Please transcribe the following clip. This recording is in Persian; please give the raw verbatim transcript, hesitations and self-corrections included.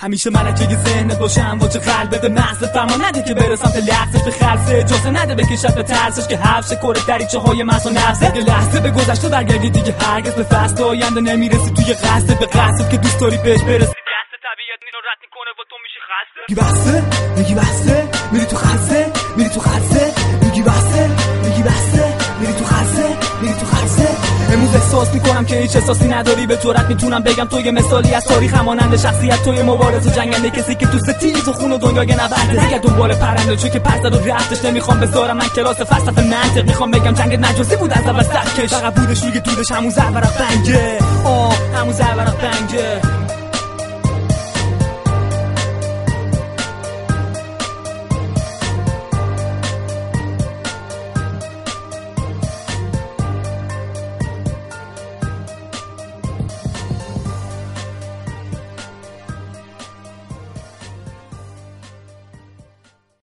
همیشه ملکه ذهنت باشم واجه قلبت به مغزت فرمان نده که برسم به لحظش به خلصه جاسه نده بکشت به ترسش که حفظ کره دریچه های مغز و نفسه یه لحظه به گذشته برگردی دیگه هرگز به فصل آینده نمیرسی توی قصدت به قصدت که دوست داری بهش برسی دست طبیعت میرو رد میکنه و تو میشی خسته میگی بسته میگی بسته میری تو خلصه میری تو خلصه میگی بسته میگی بسته میری تو خلصه میری تو خلصه امروز احساس میکنم که هیچ احساسی نداری به جرات میتونم بگم تو یه مثالی از تاریخ مانند شخصیت توی مبارز و جنگنده کسی که تو ستیز و خون و دنیای نبرده نگه دنبال پرنده چون که پس داد و رفتش نمیخوام بذارم من کلاس فلسفه منطق میخوام بگم جنگ نجاسی بود از اول سرکش فقط بودش روی دودش همون زرورق بنگه آه همون زرورق بنگه